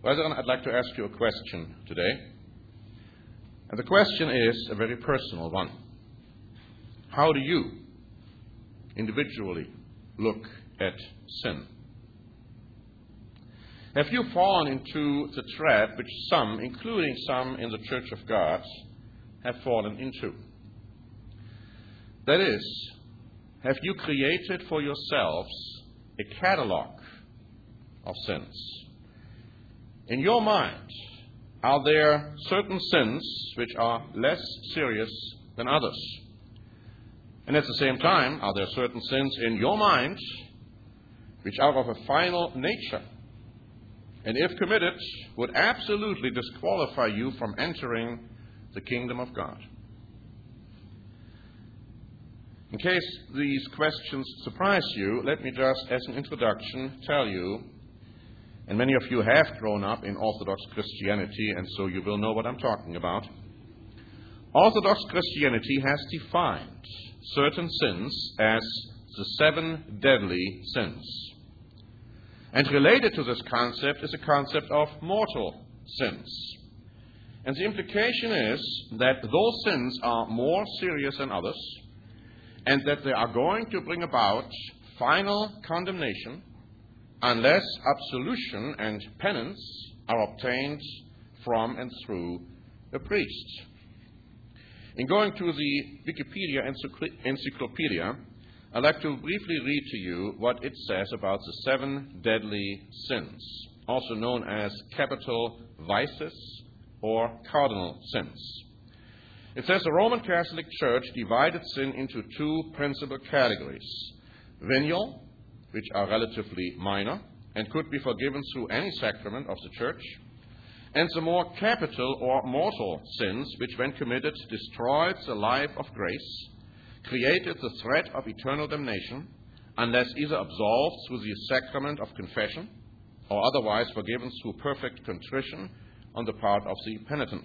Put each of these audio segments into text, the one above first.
Brethren, I'd like to ask you a question today. And the question is a very personal one. How do you individually look at sin? Have you fallen into the trap which some, including some in the Church of God, have fallen into? That is, have you created for yourselves a catalog of sins? In your mind, are there certain sins which are less serious than others? And at the same time, are there certain sins in your mind which are of a final nature, and if committed, would absolutely disqualify you from entering the kingdom of God? In case these questions surprise you, let me just, as an introduction, tell you, and many of you have grown up in Orthodox Christianity, and so you will know what I'm talking about. Orthodox Christianity has defined certain sins as the 7 deadly sins. And related to this concept is a concept of mortal sins. And the implication is that those sins are more serious than others, and that they are going to bring about final condemnation unless absolution and penance are obtained from and through a priest. In going to the Wikipedia encyclopedia, I'd like to briefly read to you what it says about the 7 deadly sins, also known as capital vices or cardinal sins. It says the Roman Catholic Church divided sin into 2 principal categories: venial, which are relatively minor and could be forgiven through any sacrament of the Church, and the more capital or mortal sins, which when committed destroyed the life of grace, created the threat of eternal damnation, unless either absolved through the sacrament of confession or otherwise forgiven through perfect contrition on the part of the penitent.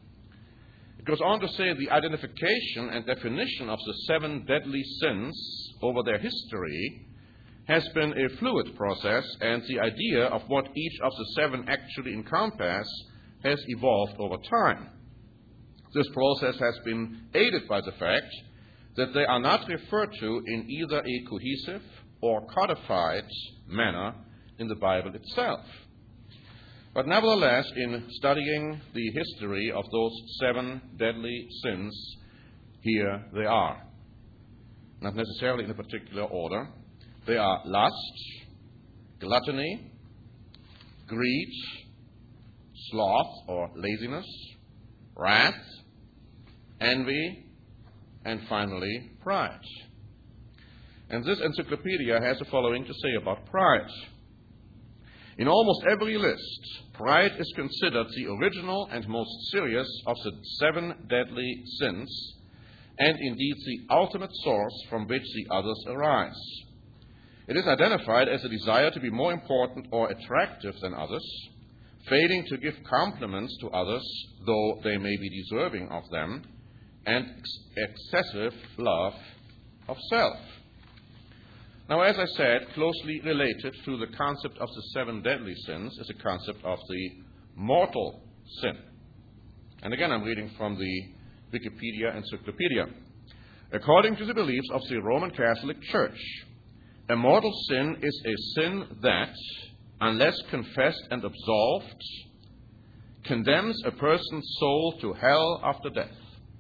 It goes on to say the identification and definition of the 7 deadly sins over their history has been a fluid process, and the idea of what each of the 7 actually encompass has evolved over time. This process has been aided by the fact that they are not referred to in either a cohesive or codified manner in the Bible itself. But nevertheless, in studying the history of those 7 deadly sins, here they are. Not necessarily in a particular order. They are lust, gluttony, greed, sloth or laziness, wrath, envy, and finally, pride. And this encyclopedia has the following to say about pride. In almost every list, pride is considered the original and most serious of the 7 deadly sins, and indeed the ultimate source from which the others arise. It is identified as a desire to be more important or attractive than others, failing to give compliments to others, though they may be deserving of them, and excessive love of self. Now, as I said, closely related to the concept of the 7 deadly sins is the concept of the mortal sin. And again, I'm reading from the Wikipedia encyclopedia. According to the beliefs of the Roman Catholic Church, a mortal sin is a sin that, unless confessed and absolved, condemns a person's soul to hell after death.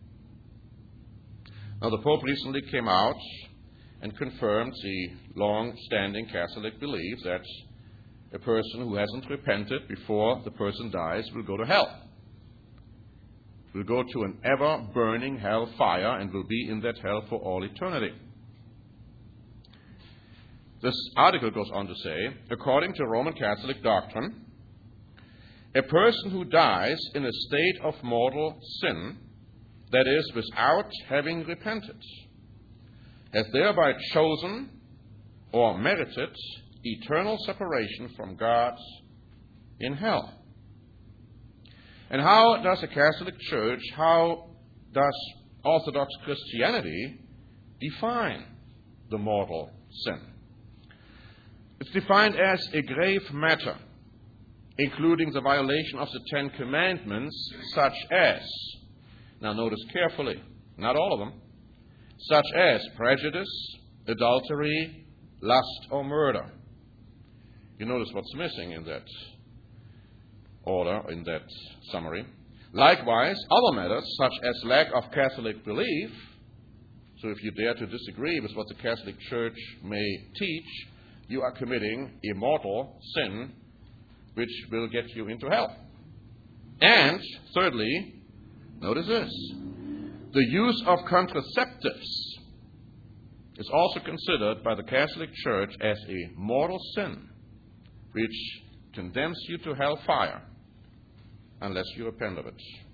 Now, the Pope recently came out and confirmed the long-standing Catholic belief that a person who hasn't repented before the person dies will go to hell. Will go to an ever-burning hell fire and will be in that hell for all eternity. This article goes on to say, according to Roman Catholic doctrine, a person who dies in a state of mortal sin, that is, without having repented, has thereby chosen or merited eternal separation from God in hell. And how does the Catholic Church, how does Orthodox Christianity define the mortal sin? It's defined as a grave matter, including the violation of the Ten Commandments, such as, now notice carefully, not all of them, such as prejudice, adultery, lust, or murder. You notice what's missing in that order, in that summary. Likewise, other matters, such as lack of Catholic belief. So if you dare to disagree with what the Catholic Church may teach, you are committing a mortal sin which will get you into hell. And, thirdly, notice this, the use of contraceptives is also considered by the Catholic Church as a mortal sin which condemns you to hellfire unless you repent of it.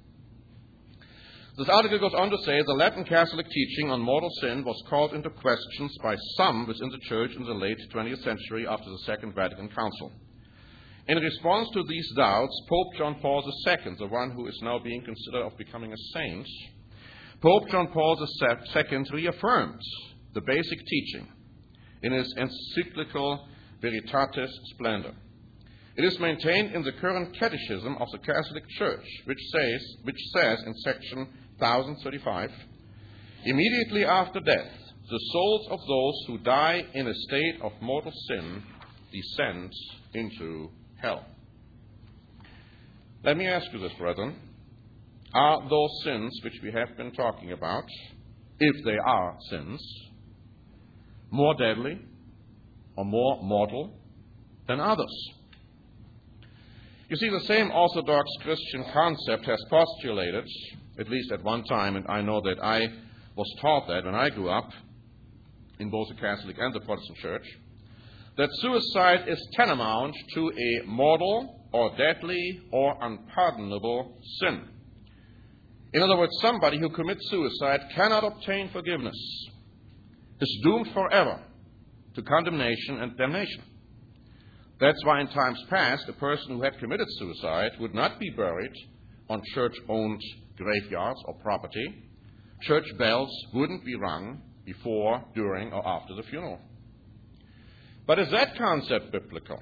This article goes on to say the Latin Catholic teaching on mortal sin was called into question by some within the Church in the late 20th century after the Second Vatican Council. In response to these doubts, Pope John Paul II, the one who is now being considered of becoming a saint, Pope John Paul II reaffirmed the basic teaching in his encyclical Veritatis Splendor. It is maintained in the current Catechism of the Catholic Church, which says in section 1035, immediately after death, the souls of those who die in a state of mortal sin descend into hell. Let me ask you this, brethren. Are those sins which we have been talking about, if they are sins, more deadly or more mortal than others? You see, the same Orthodox Christian concept has postulated, at least at one time, and I know that I was taught that when I grew up in both the Catholic and the Protestant Church, that suicide is tantamount to a mortal or deadly or unpardonable sin. In other words, somebody who commits suicide cannot obtain forgiveness, is doomed forever to condemnation and damnation. That's why in times past, a person who had committed suicide would not be buried on church-owned graveyards or property. Church bells wouldn't be rung before, during, or after the funeral. But is that concept biblical?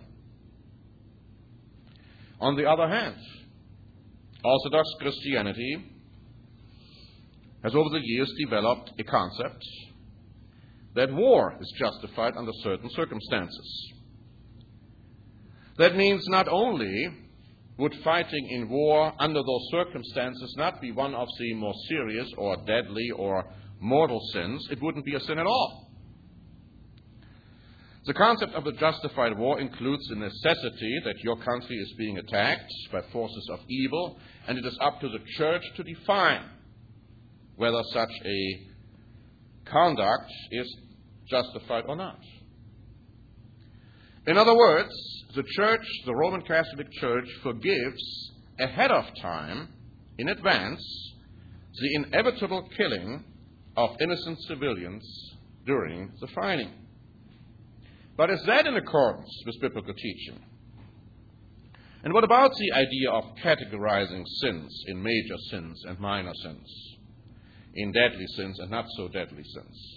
On the other hand, Orthodox Christianity has over the years developed a concept that war is justified under certain circumstances. That means not only would fighting in war under those circumstances not be one of the more serious or deadly or mortal sins, it wouldn't be a sin at all. The concept of a justified war includes the necessity that your country is being attacked by forces of evil, and it is up to the church to define whether such a conduct is justified or not. In other words, the Church, the Roman Catholic Church, forgives ahead of time, in advance, the inevitable killing of innocent civilians during the fighting. But is that in accordance with biblical teaching? And what about the idea of categorizing sins in major sins and minor sins, in deadly sins and not so deadly sins?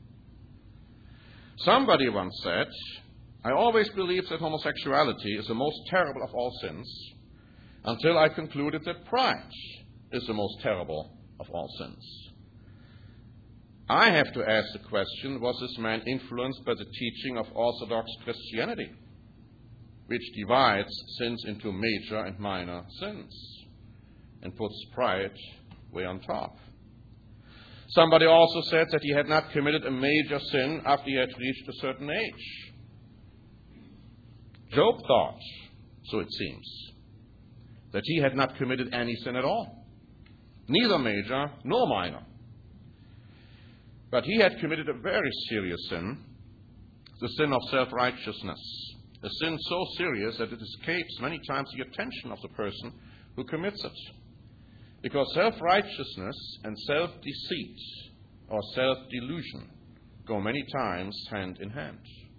Somebody once said, I always believed that homosexuality is the most terrible of all sins until I concluded that pride is the most terrible of all sins. I have to ask the question, was this man influenced by the teaching of Orthodox Christianity, which divides sins into major and minor sins and puts pride way on top? Somebody also said that he had not committed a major sin after he had reached a certain age. Job thought, so it seems, that he had not committed any sin at all, neither major nor minor. But he had committed a very serious sin, the sin of self-righteousness, a sin so serious that it escapes many times the attention of the person who commits it. Because self-righteousness and self-deceit or self-delusion go many times hand in hand.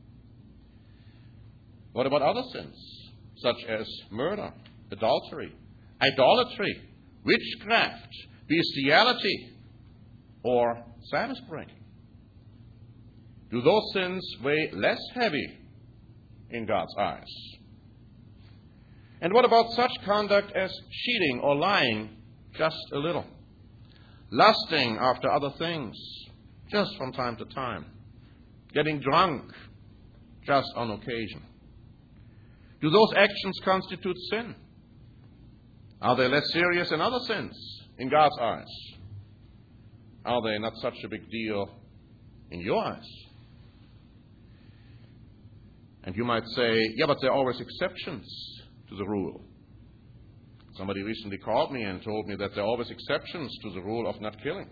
What about other sins, such as murder, adultery, idolatry, witchcraft, bestiality, or Sabbath breaking? Do those sins weigh less heavy in God's eyes? And what about such conduct as cheating or lying just a little? Lusting after other things just from time to time? Getting drunk just on occasion? Do those actions constitute sin? Are they less serious than other sins in God's eyes? Are they not such a big deal in your eyes? And you might say, yeah, but there are always exceptions to the rule. Somebody recently called me and told me that there are always exceptions to the rule of not killing.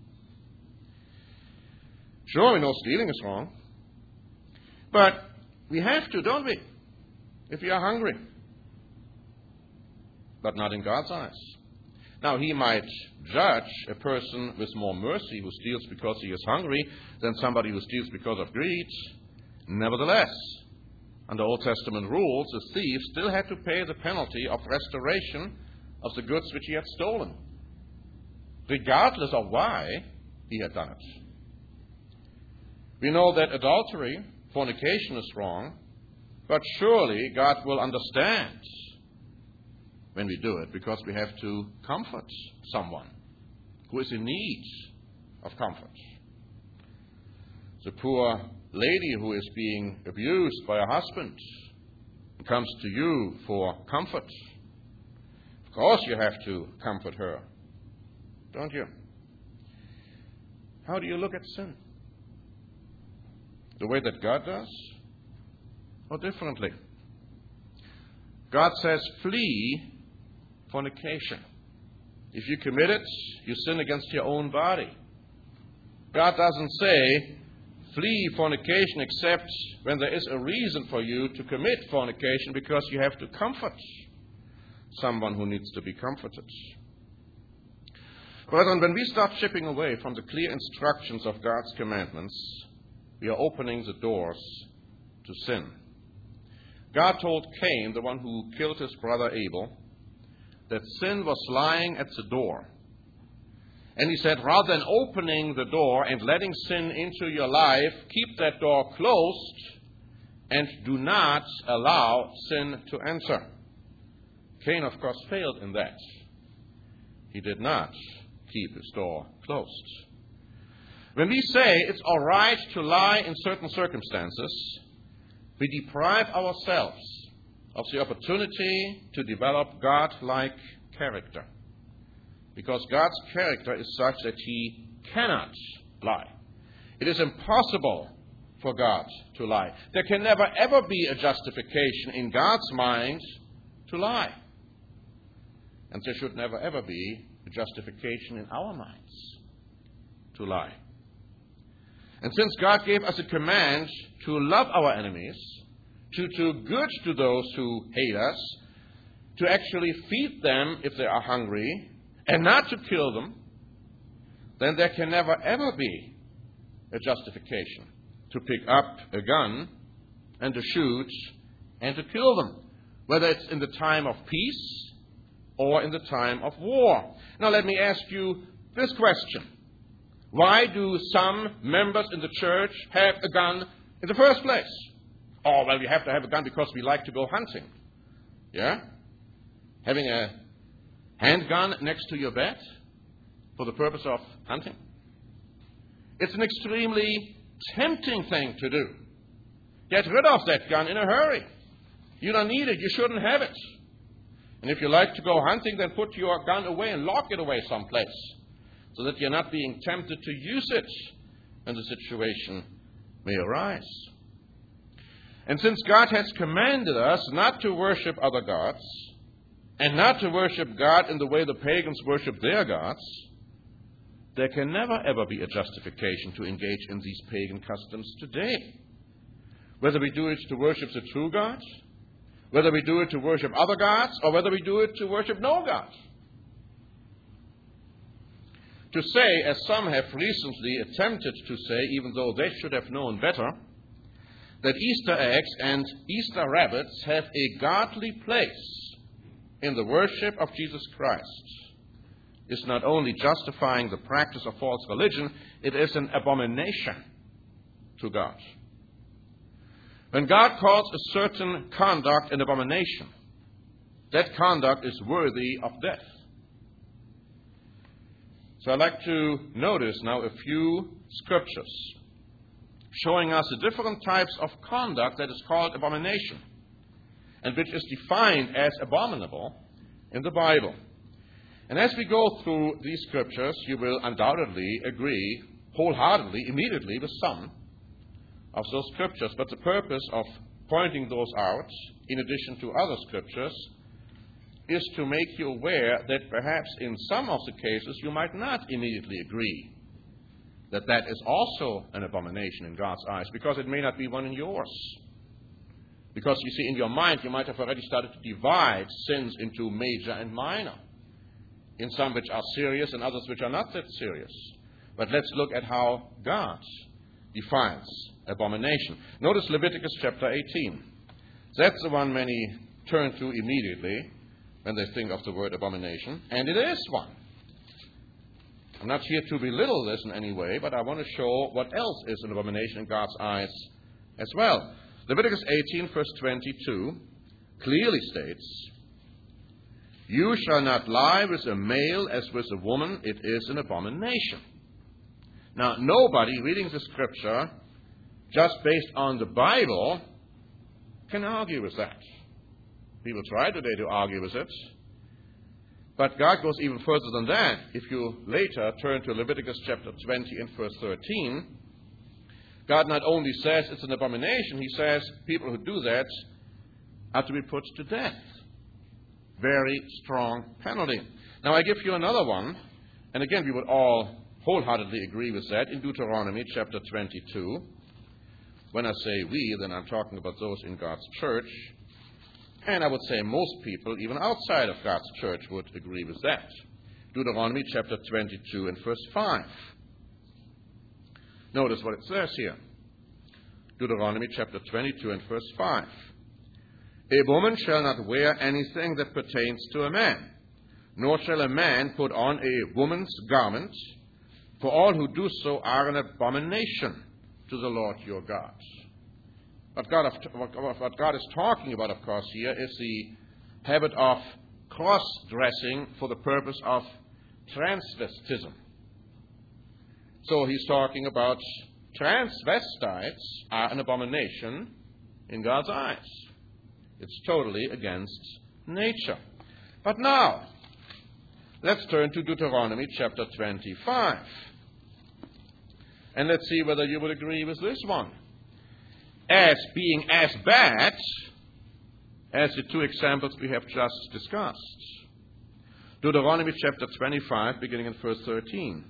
Sure, we know stealing is wrong. But we have to, don't we? If we are hungry. But not in God's eyes. Now, He might judge a person with more mercy who steals because he is hungry than somebody who steals because of greed. Nevertheless, under Old Testament rules, the thief still had to pay the penalty of restoration of the goods which he had stolen, regardless of why he had done it. We know that adultery, fornication is wrong, but surely God will understand when we do it, because we have to comfort someone who is in need of comfort. The poor lady who is being abused by her husband comes to you for comfort. Of course you have to comfort her, don't you? How do you look at sin? The way that God does? Or differently? God says, flee fornication. If you commit it, you sin against your own body. God doesn't say, flee fornication except when there is a reason for you to commit fornication because you have to comfort someone who needs to be comforted. Brethren, when we start chipping away from the clear instructions of God's commandments, we are opening the doors to sin. God told Cain, the one who killed his brother Abel, that sin was lying at the door. And He said, rather than opening the door and letting sin into your life, keep that door closed and do not allow sin to enter. Cain, of course, failed in that. He did not keep his door closed. When we say it's all right to lie in certain circumstances, we deprive ourselves of the opportunity to develop God-like character. Because God's character is such that He cannot lie. It is impossible for God to lie. There can never ever be a justification in God's mind to lie. And there should never ever be a justification in our minds to lie. And since God gave us a command to love our enemies, to do good to those who hate us, to actually feed them if they are hungry, and not to kill them, then there can never ever be a justification to pick up a gun and to shoot and to kill them, whether it's in the time of peace or in the time of war. Now let me ask you this question. Why do some members in the church have a gun in the first place? Oh, well, you have to have a gun because we like to go hunting. Yeah? Having a handgun next to your bed for the purpose of hunting? It's an extremely tempting thing to do. Get rid of that gun in a hurry. You don't need it. You shouldn't have it. And if you like to go hunting, then put your gun away and lock it away someplace so that you're not being tempted to use it when the situation may arise. And since God has commanded us not to worship other gods, and not to worship God in the way the pagans worship their gods, there can never ever be a justification to engage in these pagan customs today. Whether we do it to worship the true God, whether we do it to worship other gods, or whether we do it to worship no God. To say, as some have recently attempted to say, even though they should have known better, that Easter eggs and Easter rabbits have a godly place in the worship of Jesus Christ is not only justifying the practice of false religion, it is an abomination to God. When God calls a certain conduct an abomination, that conduct is worthy of death. So I'd like to notice now a few scriptures showing us the different types of conduct that is called abomination and which is defined as abominable in the Bible. And as we go through these scriptures, you will undoubtedly agree wholeheartedly, immediately, with some of those scriptures. But the purpose of pointing those out, in addition to other scriptures, is to make you aware that perhaps in some of the cases you might not immediately agree that that is also an abomination in God's eyes, because it may not be one in yours. Because, you see, in your mind you might have already started to divide sins into major and minor, in some which are serious and others which are not that serious. But let's look at how God defines abomination. Notice Leviticus chapter 18. That's the one many turn to immediately when they think of the word abomination, and it is one. I'm not here to belittle this in any way, but I want to show what else is an abomination in God's eyes as well. Leviticus 18, verse 22, clearly states, "You shall not lie with a male as with a woman, it is an abomination." Now, nobody reading the scripture, just based on the Bible, can argue with that. People try today to argue with it. But God goes even further than that. If you later turn to Leviticus chapter 20 and verse 13, God not only says it's an abomination, he says people who do that are to be put to death. Very strong penalty. Now I give you another one, and again we would all wholeheartedly agree with that, in Deuteronomy chapter 22. When I say we, then I'm talking about those in God's church. And I would say most people, even outside of God's church, would agree with that. Deuteronomy chapter 22 and verse 5. Notice what it says here. Deuteronomy chapter 22 and verse 5. "A woman shall not wear anything that pertains to a man, nor shall a man put on a woman's garment, for all who do so are an abomination to the Lord your God." What God is talking about, of course, here is the habit of cross-dressing for the purpose of transvestism. So he's talking about transvestites are an abomination in God's eyes. It's totally against nature. But now, let's turn to Deuteronomy chapter 25. And let's see whether you would agree with this one as being as bad as the two examples we have just discussed. Deuteronomy chapter 25, beginning in verse 13.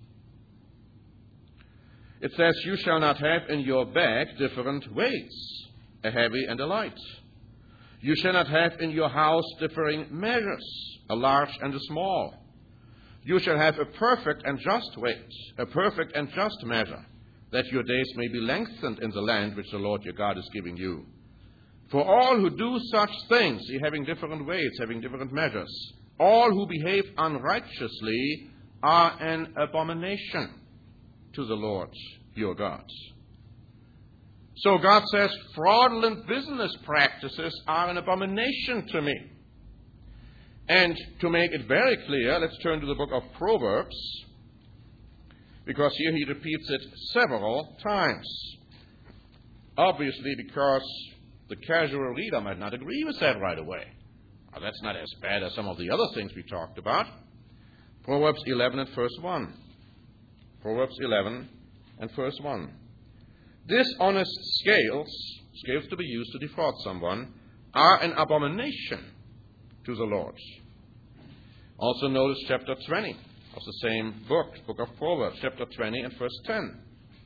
It says, "You shall not have in your bag different weights, a heavy and a light. You shall not have in your house differing measures, a large and a small. You shall have a perfect and just weight, a perfect and just measure, that your days may be lengthened in the land which the Lord your God is giving you. For all who do such things," having different weights, having different measures, "all who behave unrighteously are an abomination to the Lord your God." So God says fraudulent business practices are an abomination to me. And to make it very clear, let's turn to the book of Proverbs, because here he repeats it several times. Obviously, because the casual reader might not agree with that right away. Now, that's not as bad as some of the other things we talked about. Proverbs 11 and verse 1. Proverbs 11 and verse 1. "Dishonest scales to be used to defraud someone, are an abomination to the Lord." Also notice chapter 20 of the same book of Proverbs, chapter 20 and verse 10.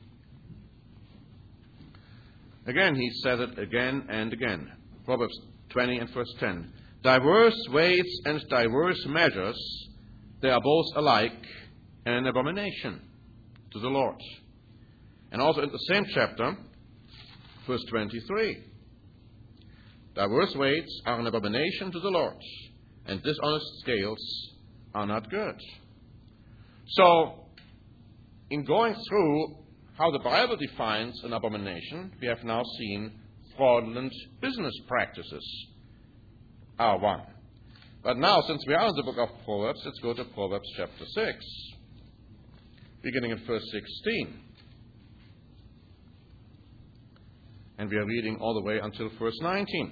Again, he says it again and again. Proverbs 20 and verse 10. "Diverse weights and diverse measures, they are both alike an abomination to the Lord." And also in the same chapter, verse 23. "Diverse weights are an abomination to the Lord, and dishonest scales are not good." So, in going through how the Bible defines an abomination, we have now seen fraudulent business practices are one. But now, since we are in the book of Proverbs, let's go to Proverbs chapter 6, beginning in verse 16. And we are reading all the way until verse 19.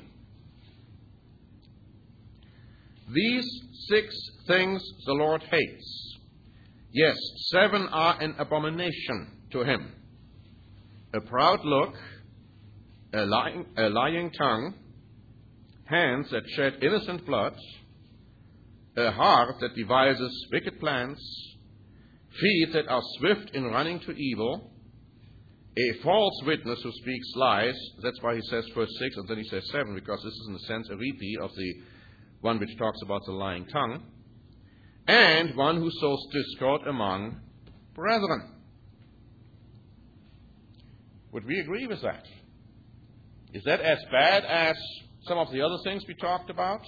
These 6 things the Lord hates. Yes, 7 are an abomination to him. A proud look, a lying tongue, hands that shed innocent blood, a heart that devises wicked plans, feet that are swift in running to evil, a false witness who speaks lies. That's why he says verse 6 and then he says 7, because this is in a sense a repeat of the one which talks about the lying tongue, and one who sows discord among brethren. Would we agree with that? Is that as bad as some of the other things we talked about?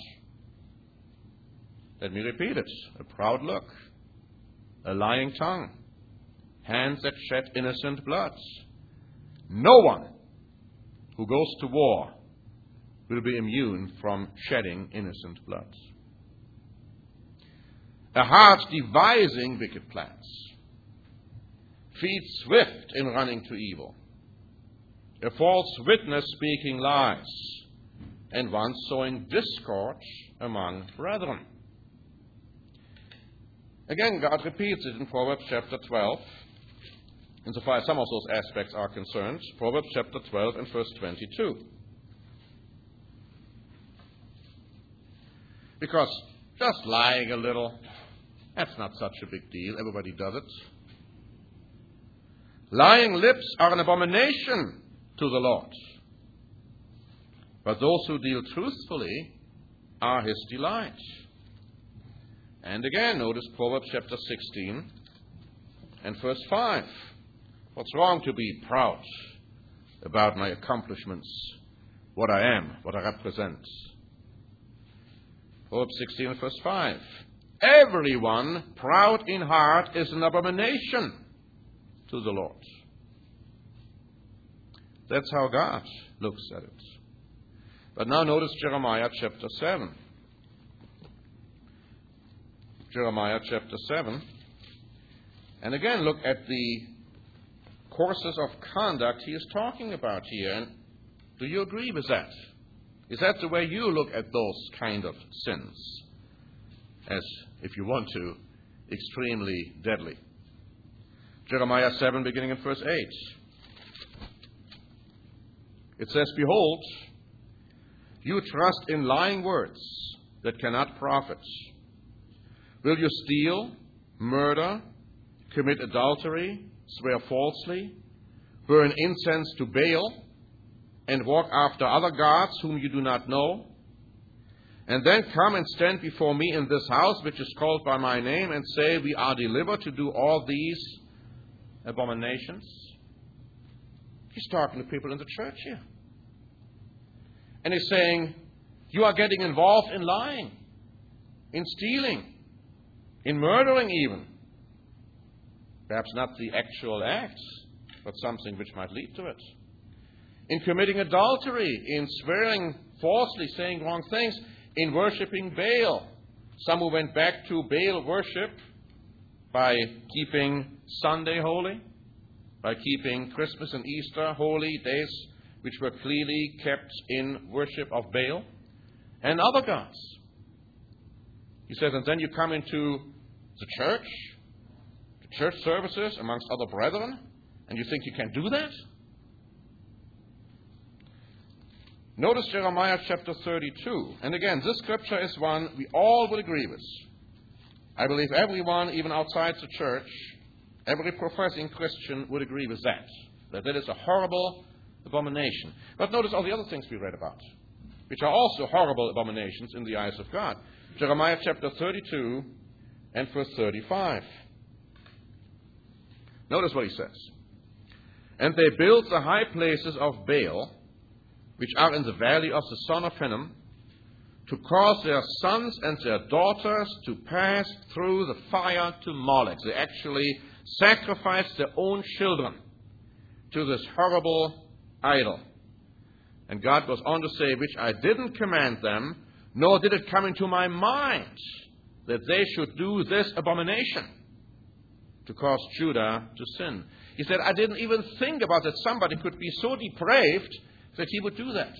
Let me repeat it. A proud look, a lying tongue, hands that shed innocent blood. No one who goes to war will be immune from shedding innocent blood. A heart devising wicked plans, feet swift in running to evil, a false witness speaking lies, and one sowing discord among brethren. Again, God repeats it in Proverbs chapter 12, insofar as some of those aspects are concerned. Proverbs chapter 12 and verse 22. Because just lying a little, that's not such a big deal. Everybody does it. Lying lips are an abomination to the Lord. But those who deal truthfully are his delight. And again, notice Proverbs chapter 16 and verse 5. What's wrong to be proud about my accomplishments, what I am, what I represent? Proverbs 16 and verse 5. Everyone proud in heart is an abomination to the Lord. That's how God looks at it. But now notice Jeremiah chapter 7. Jeremiah chapter 7. And again, look at the courses of conduct he is talking about here. And do you agree with that? Is that the way you look at those kind of sins? As, if you want to, extremely deadly. Jeremiah 7, beginning in verse 8. It says, Behold, you trust in lying words that cannot profit. Will you steal, murder, commit adultery, swear falsely, burn incense to Baal, and walk after other gods whom you do not know? And then come and stand before me in this house, which is called by my name, and say, We are delivered to do all these abominations? He's talking to people in the church here. And he's saying, you are getting involved in lying, in stealing, in murdering even. Perhaps not the actual acts, but something which might lead to it. In committing adultery, in swearing falsely, saying wrong things, in worshipping Baal. Some who went back to Baal worship by keeping Sunday holy, by keeping Christmas and Easter holy days which were clearly kept in worship of Baal and other gods. He says, and then you come into the church services amongst other brethren, and you think you can do that? Notice Jeremiah chapter 32. And again, this scripture is one we all would agree with. I believe everyone, even outside the church, every professing Christian would agree with that is a horrible abomination. But notice all the other things we read about, which are also horrible abominations in the eyes of God. Jeremiah chapter 32 and verse 35. Notice what he says. And they built the high places of Baal, which are in the valley of the son of Hinnom, to cause their sons and their daughters to pass through the fire to Molech. They actually sacrificed their own children to this horrible idol. And God goes on to say, which I didn't command them, nor did it come into my mind that they should do this abomination to cause Judah to sin. He said, I didn't even think about that somebody could be so depraved that he would do that.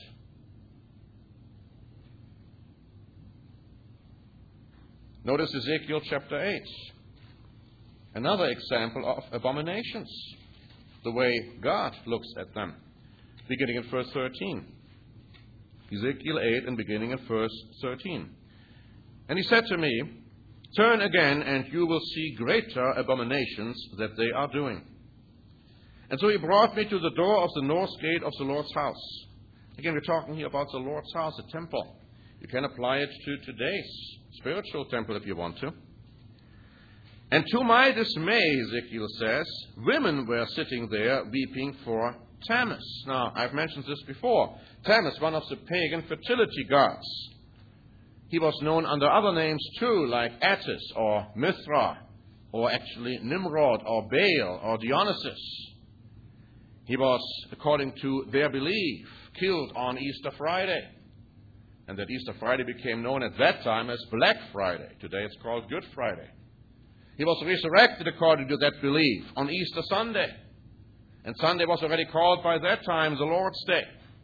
Notice Ezekiel chapter 8. Another example of abominations, the way God looks at them, beginning in verse 13. Ezekiel 8 and beginning in verse 13. And he said to me, turn again, and you will see greater abominations that they are doing. And so he brought me to the door of the north gate of the Lord's house. Again, we're talking here about the Lord's house, the temple. You can apply it to today's spiritual temple if you want to. And to my dismay, Ezekiel says, women were sitting there weeping for Tammuz. Now, I've mentioned this before. Tammuz, one of the pagan fertility gods. He was known under other names too, like Attis or Mithra, or actually Nimrod or Baal or Dionysus. He was, according to their belief, killed on Easter Friday. And that Easter Friday became known at that time as Black Friday. Today it's called Good Friday. He was resurrected according to that belief on Easter Sunday. And Sunday was already called by that time the Lord's Day.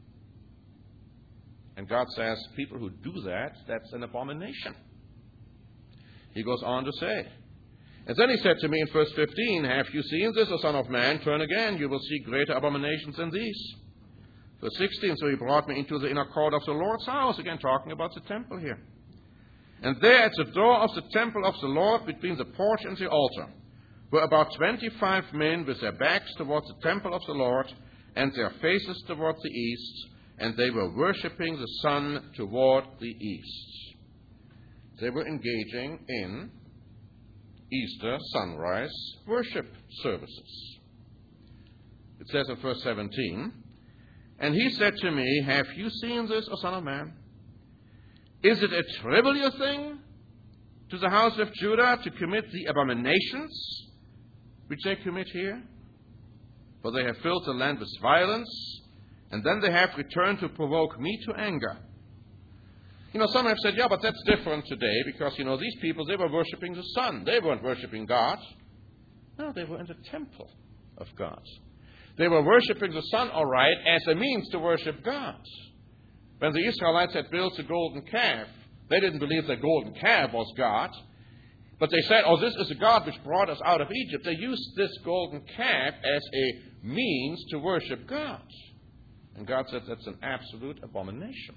And God says, people who do that, that's an abomination. He goes on to say, and then he said to me in verse 15, have you seen this, O Son of Man? Turn again, you will see greater abominations than these. Verse 16, so he brought me into the inner court of the Lord's house, again talking about the temple here. And there at the door of the temple of the Lord, between the porch and the altar, were about 25 men with their backs towards the temple of the Lord and their faces toward the east, and they were worshipping the sun toward the east. They were engaging in Easter sunrise worship services. It says in verse 17, and he said to me, have you seen this, O Son of Man? Is it a trivial thing to the house of Judah to commit the abominations which they commit here? For they have filled the land with violence, and then they have returned to provoke me to anger. Some have said, yeah, but that's different today because, these people, they were worshiping the sun. They weren't worshiping God. No, they were in the temple of God. They were worshiping the sun, all right, as a means to worship God. When the Israelites had built the golden calf, they didn't believe the golden calf was God. But they said, oh, this is a God which brought us out of Egypt. They used this golden calf as a means to worship God. And God said that's an absolute abomination.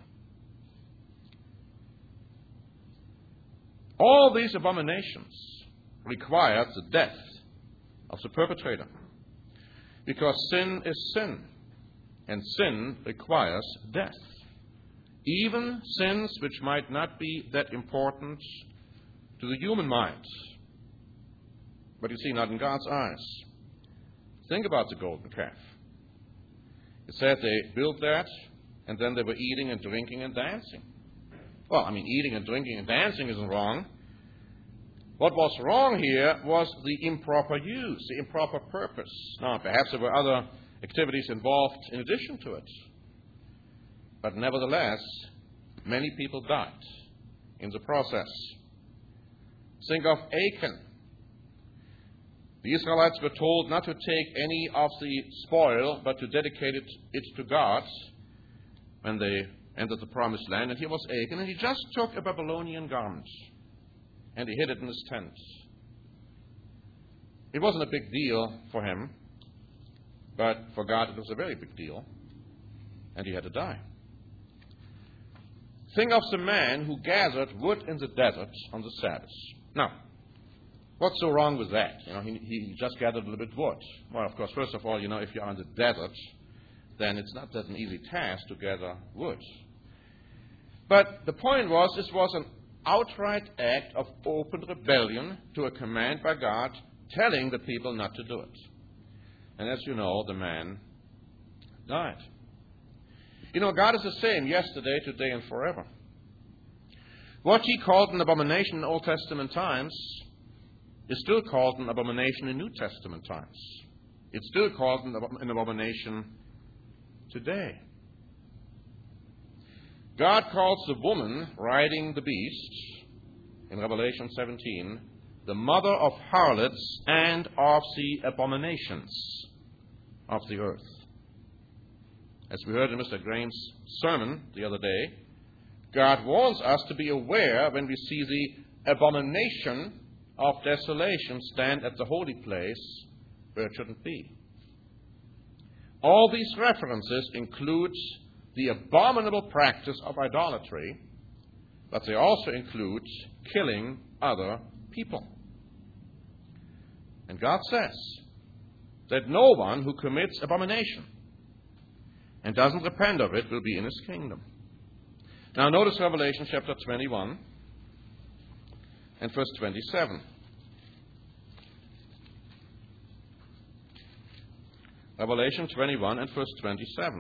All these abominations required the death of the perpetrator. Because sin is sin, and sin requires death. Even sins which might not be that important to the human mind. But you see, not in God's eyes. Think about the golden calf. It said they built that, and then they were eating and drinking and dancing. Well, eating and drinking and dancing isn't wrong. What was wrong here was the improper use, the improper purpose. Now, perhaps there were other activities involved in addition to it. But nevertheless, many people died in the process. Think of Achan. The Israelites were told not to take any of the spoil, but to dedicate it to God when they entered the promised land. And here was Achan, and he just took a Babylonian garment, and he hid it in his tent. It wasn't a big deal for him, but for God it was a very big deal, and he had to die. Think of the man who gathered wood in the desert on the Sabbath. Now, what's so wrong with that? He just gathered a little bit of wood. Well, of course, first of all, if you're in the desert, then it's not that an easy task to gather wood. But the point was, this was an outright act of open rebellion to a command by God telling the people not to do it. And as you know, the man died. God is the same yesterday, today, and forever. What he called an abomination in Old Testament times is still called an abomination in New Testament times. It's still called an abomination today. God calls the woman riding the beast in Revelation 17 the mother of harlots and of the abominations of the earth. As we heard in Mr. Graham's sermon the other day, God warns us to be aware when we see the abomination of desolation stand at the holy place where it shouldn't be. All these references include the abominable practice of idolatry, but they also include killing other people. And God says that no one who commits abomination and doesn't repent of it will be in his kingdom. Now notice Revelation chapter 21 and verse 27. Revelation 21 and verse 27.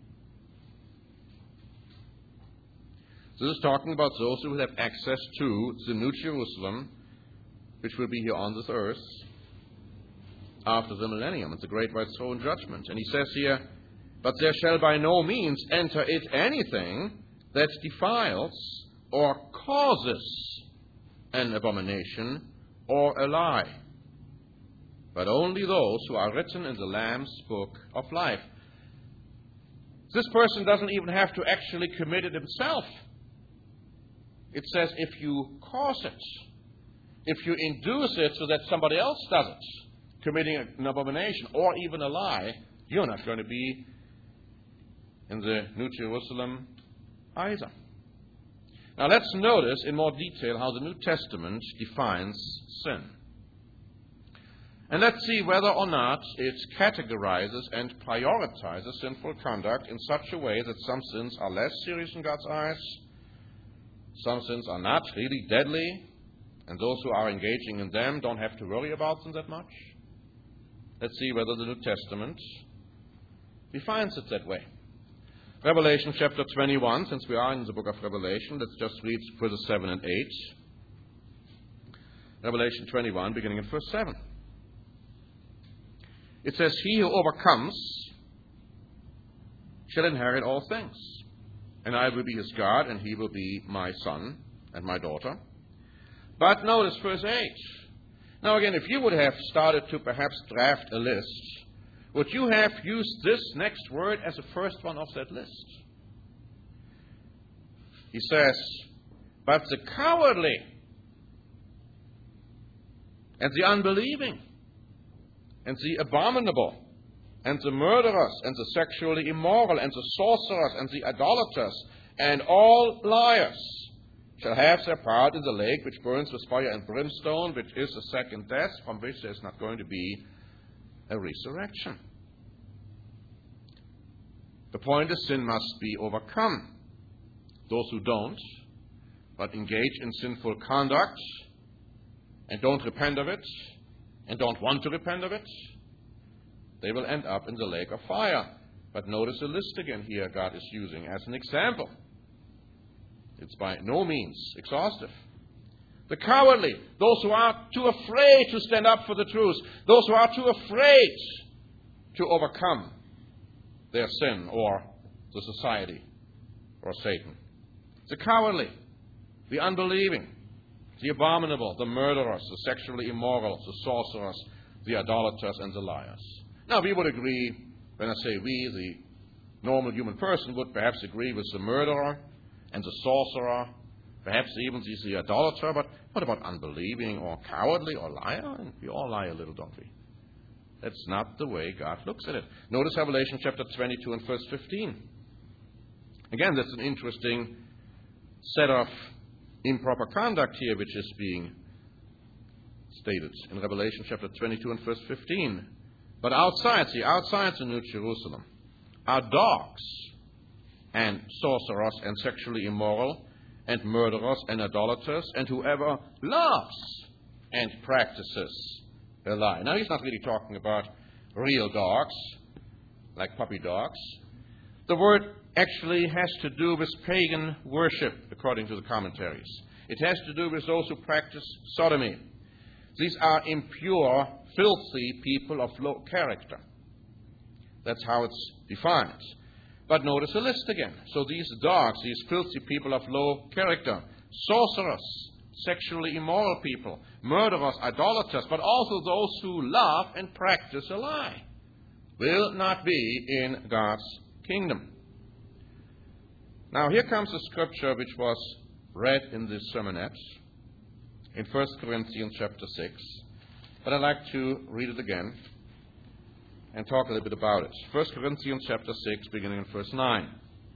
This is talking about those who will have access to the New Jerusalem, which will be here on this earth after the millennium, at the great white throne judgment. And he says here, "But there shall by no means enter it anything that defiles or causes an abomination or a lie, but only those who are written in the Lamb's book of life." This person doesn't even have to actually commit it himself. It says if you cause it, if you induce it so that somebody else does it, committing an abomination or even a lie, you're not going to be in the New Jerusalem either. Now let's notice in more detail how the New Testament defines sin. And let's see whether or not it categorizes and prioritizes sinful conduct in such a way that some sins are less serious in God's eyes, some sins are not really deadly, and those who are engaging in them don't have to worry about them that much. Let's see whether the New Testament defines it that way. Revelation chapter 21, since we are in the book of Revelation, let's just read verses 7 and 8. Revelation 21, beginning in verse 7. It says, "He who overcomes shall inherit all things, and I will be his God, and he will be my son and my daughter." But notice verse 8. Now again, if you would have started to perhaps draft a list, would you have used this next word as the first one of that list? He says, "But the cowardly and the unbelieving and the abominable and the murderers and the sexually immoral and the sorcerers and the idolaters and all liars shall have their part in the lake which burns with fire and brimstone, which is the second death, from which there is not going to be a resurrection." The point is, sin must be overcome. Those who don't, but engage in sinful conduct and don't repent of it, and don't want to repent of it, they will end up in the lake of fire. But notice the list again here God is using as an example. It's by no means exhaustive. The cowardly, those who are too afraid to stand up for the truth, those who are too afraid to overcome their sin or the society or Satan. The cowardly, the unbelieving, the abominable, the murderers, the sexually immoral, the sorcerers, the idolaters, and the liars. Now, we would agree, when I say we, the normal human person would perhaps agree with the murderer and the sorcerer, perhaps even the idolater, but what about unbelieving or cowardly or liar? And we all lie a little, don't we? That's not the way God looks at it. Notice Revelation chapter 22 and verse 15. Again, that's an interesting set of improper conduct here which is being stated in Revelation chapter 22 and verse 15. But outside the New Jerusalem are dogs and sorcerers and sexually immoral and murderers and idolaters and whoever loves and practices a lie. Now, he's not really talking about real dogs, like puppy dogs. The word actually has to do with pagan worship, according to the commentaries. It has to do with those who practice sodomy. These are impure, filthy people of low character. That's how it's defined. But notice the list again. So these dogs, these filthy people of low character, sorcerers, sexually immoral people, murderers, idolaters, but also those who love and practice a lie, will not be in God's kingdom. Now here comes a scripture which was read in this sermonette in 1 Corinthians chapter 6. But I'd like to read it again and talk a little bit about it. 1 Corinthians chapter 6, beginning in verse 9.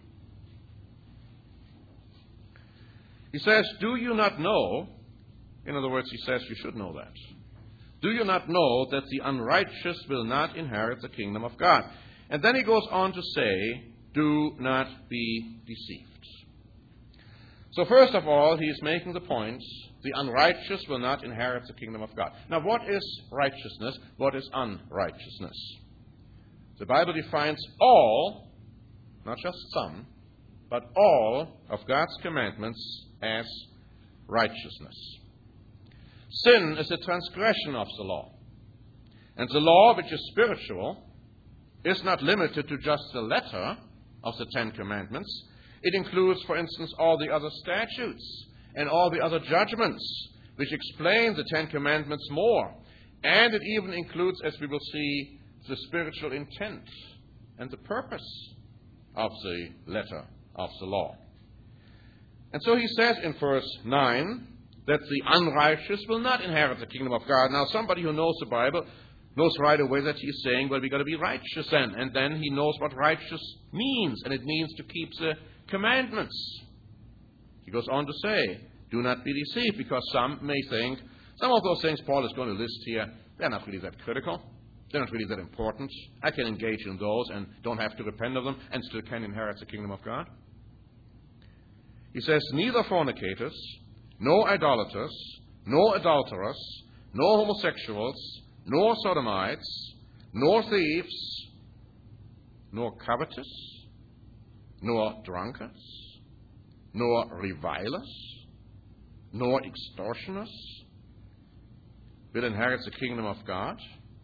He says, do you not know, in other words, he says you should know that. Do you not know that the unrighteous will not inherit the kingdom of God? And then he goes on to say, do not be deceived. So first of all, he is making the point, the unrighteous will not inherit the kingdom of God. Now what is righteousness? What is unrighteousness? The Bible defines all, not just some, but all of God's commandments as righteousness. Sin is a transgression of the law. And the law, which is spiritual, is not limited to just the letter of the Ten Commandments. It includes, for instance, all the other statutes and all the other judgments which explain the Ten Commandments more. And it even includes, as we will see, the spiritual intent and the purpose of the letter of the law. And so he says in verse 9 that the unrighteous will not inherit the kingdom of God. Now somebody who knows the Bible knows right away that he is saying, well, we've got to be righteous then. And then he knows what righteous means, and it means to keep the commandments. He goes on to say, do not be deceived, because some may think, some of those things Paul is going to list here, they're not really that critical. They're not really that important. I can engage in those and don't have to repent of them and still can inherit the kingdom of God. He says, neither fornicators, nor idolaters, nor adulterers, nor homosexuals, nor sodomites, nor thieves, nor covetous, nor drunkards, nor revilers, nor extortioners will inherit the kingdom of God.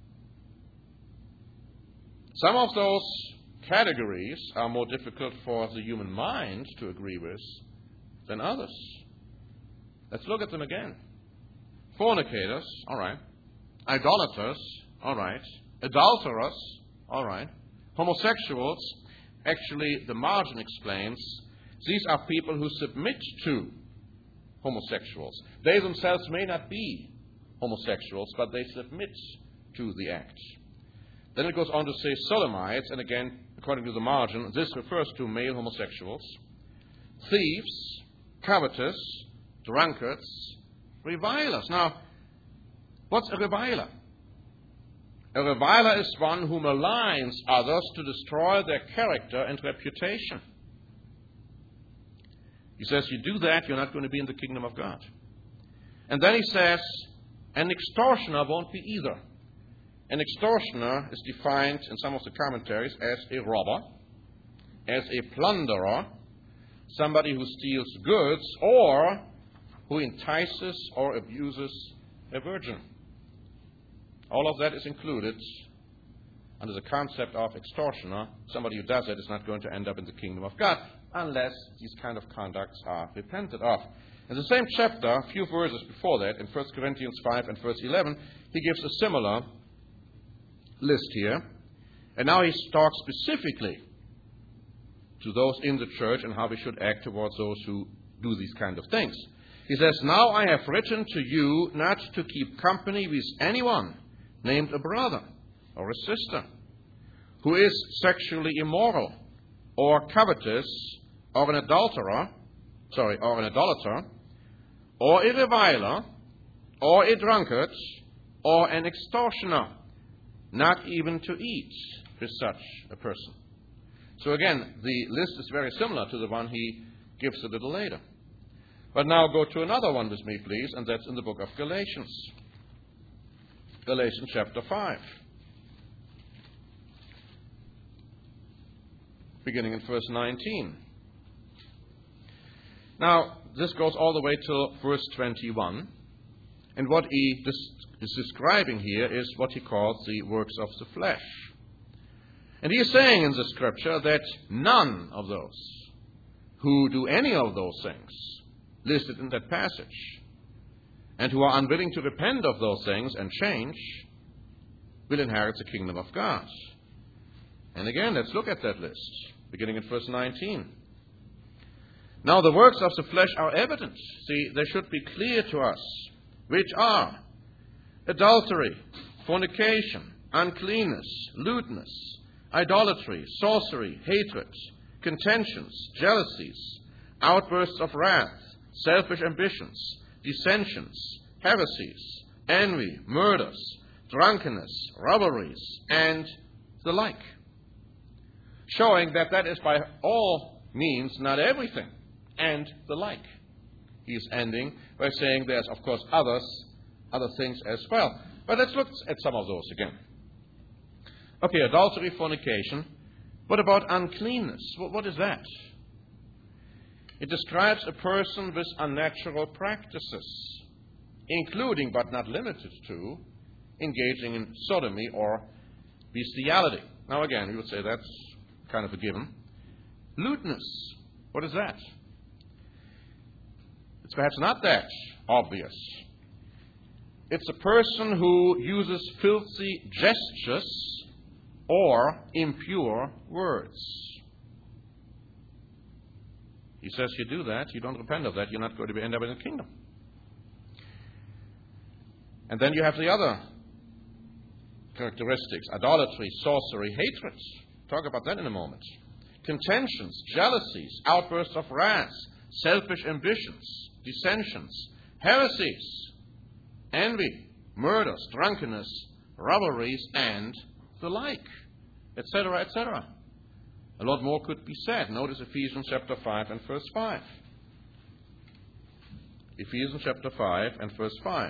Some of those categories are more difficult for the human mind to agree with than others. Let's look at them again. Fornicators, all right. Idolaters, all right. Adulterers, all right. Homosexuals, actually the margin explains, these are people who submit to homosexuals. They themselves may not be homosexuals, but they submit to the act. Then it goes on to say sodomites, and again, according to the margin, this refers to male homosexuals, thieves, covetous, drunkards, revilers. Now, what's a reviler? A reviler is one who maligns others to destroy their character and reputation. He says, you do that, you're not going to be in the kingdom of God. And then he says, an extortioner won't be either. An extortioner is defined in some of the commentaries as a robber, as a plunderer, somebody who steals goods, or who entices or abuses a virgin. All of that is included under the concept of extortioner. Somebody who does that is not going to end up in the kingdom of God unless these kind of conducts are repented of. In the same chapter, a few verses before that, in 1 Corinthians 5 and verse 11, he gives a similar list here. And now he talks specifically to those in the church and how we should act towards those who do these kind of things. He says, now I have written to you not to keep company with anyone named a brother or a sister who is sexually immoral or covetous or an idolater, or a reviler or a drunkard or an extortioner, not even to eat with such a person. So again, the list is very similar to the one he gives a little later. But now go to another one with me, please, and that's in the book of Galatians. Galatians chapter 5. Beginning in verse 19. Now, this goes all the way to verse 21. And what he is describing here is what he calls the works of the flesh. And he is saying in the Scripture that none of those who do any of those things listed in that passage and who are unwilling to repent of those things and change will inherit the kingdom of God. And again, let's look at that list, beginning at verse 19. Now the works of the flesh are evident. See, they should be clear to us, which are adultery, fornication, uncleanness, lewdness, idolatry, sorcery, hatred, contentions, jealousies, outbursts of wrath, selfish ambitions, dissensions, heresies, envy, murders, drunkenness, robberies, and the like. Showing that that is by all means not everything, and the like. He is ending by saying there's, of course, other things as well. But let's look at some of those again. Okay, adultery, fornication. What about uncleanness? What is that? It describes a person with unnatural practices, including but not limited to engaging in sodomy or bestiality. Now again, we would say that's kind of a given. Lewdness. What is that? It's perhaps not that obvious. It's a person who uses filthy gestures or impure words. He says you do that, you don't repent of that, you're not going to end up in the kingdom. And then you have the other characteristics: idolatry, sorcery, hatred. Talk about that in a moment. Contentions, jealousies, outbursts of wrath, selfish ambitions, dissensions, heresies, envy, murders, drunkenness, robberies, and the like, etc., etc. A lot more could be said. Notice Ephesians chapter 5 and verse 5. Ephesians chapter 5 and verse 5.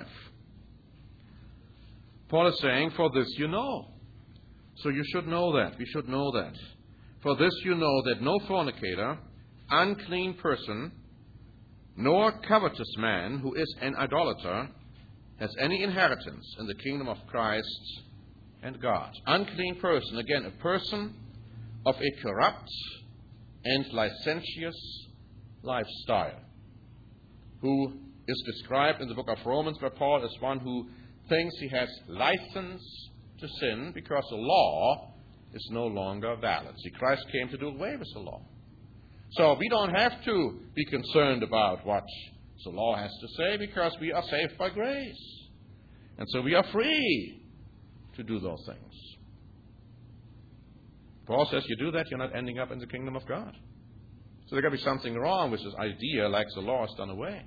Paul is saying, for this you know. So you should know that. We should know that. For this you know that no fornicator, unclean person, nor covetous man who is an idolater has any inheritance in the kingdom of Christ and God. Unclean person, again, a person of a corrupt and licentious lifestyle, who is described in the book of Romans by Paul as one who thinks he has license to sin because the law is no longer valid. See, Christ came to do away with the law. So we don't have to be concerned about what the law has to say because we are saved by grace. And so we are free to do those things. Paul says you do that, you're not ending up in the kingdom of God. So there's got to be something wrong with this idea like the law is done away.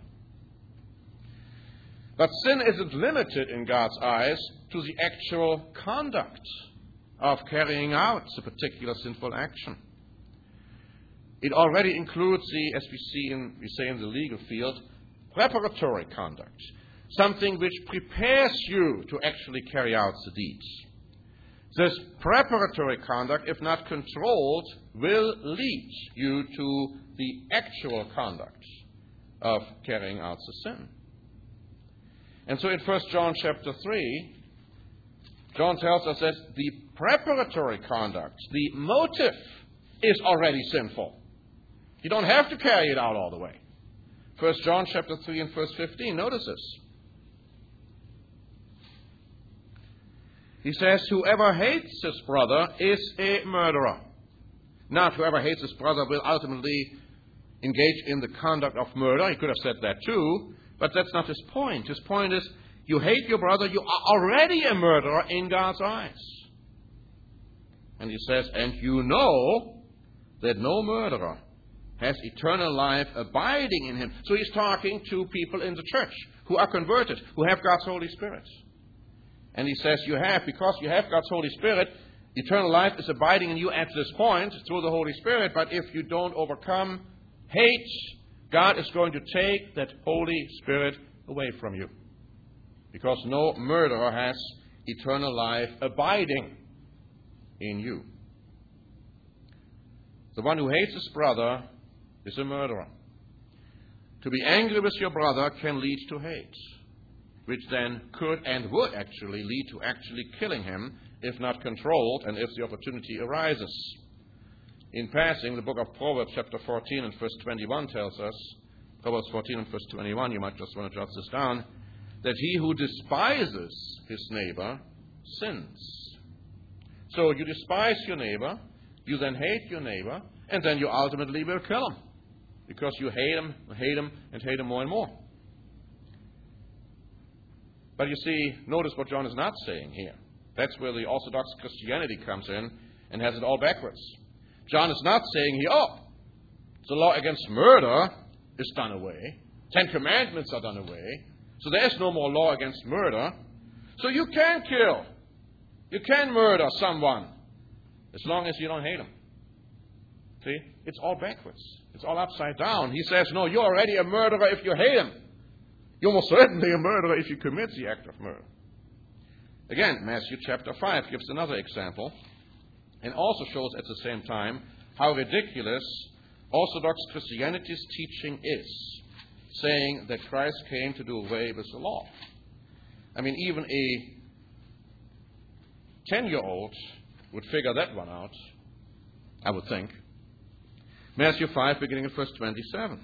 But sin isn't limited in God's eyes to the actual conduct of carrying out the particular sinful action. It already includes as we say in the legal field, preparatory conduct. Something which prepares you to actually carry out the deeds. This preparatory conduct, if not controlled, will lead you to the actual conduct of carrying out the sin. And so in 1 John chapter 3, John tells us that the preparatory conduct, the motive, is already sinful. You don't have to carry it out all the way. 1 John chapter 3 and verse 15, notice this. He says, whoever hates his brother is a murderer. Not whoever hates his brother will ultimately engage in the conduct of murder. He could have said that too, but that's not his point. His point is, you hate your brother, you are already a murderer in God's eyes. And he says, and you know that no murderer has eternal life abiding in him. So he's talking to people in the church who are converted, who have God's Holy Spirit. And he says because you have God's Holy Spirit, eternal life is abiding in you at this point through the Holy Spirit. But if you don't overcome hate, God is going to take that Holy Spirit away from you. Because no murderer has eternal life abiding in you. The one who hates his brother is a murderer. To be angry with your brother can lead to hate. which then could and would actually lead to actually killing him if not controlled and if the opportunity arises. In passing, the book of Proverbs chapter 14 and verse 21 tells us, Proverbs 14 and verse 21, you might just want to jot this down, that he who despises his neighbor sins. So you despise your neighbor, you then hate your neighbor, and then you ultimately will kill him because you hate him, and hate him more and more. But you see, notice what John is not saying here. That's where the Orthodox Christianity comes in and has it all backwards. John is not saying here, the law against murder is done away. 10 Commandments are done away. So there's no more law against murder. So you can kill. You can murder someone as long as you don't hate him. See? It's all backwards. It's all upside down. He says, no, you're already a murderer if you hate him. You're most certainly a murderer if you commit the act of murder. Again, Matthew chapter 5 gives another example and also shows at the same time how ridiculous Orthodox Christianity's teaching is, saying that Christ came to do away with the law. I mean, even a 10-year-old would figure that one out, I would think. Matthew 5, beginning at verse 27.